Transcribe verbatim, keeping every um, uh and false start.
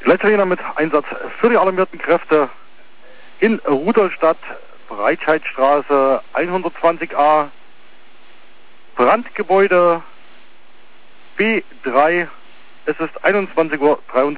Letzter mit Einsatz für die alarmierten Kräfte in Rudolstadt, Breitscheidstraße hundertzwanzig a, Brandgebäude B drei. Es ist einundzwanzig Uhr dreiundvierzig.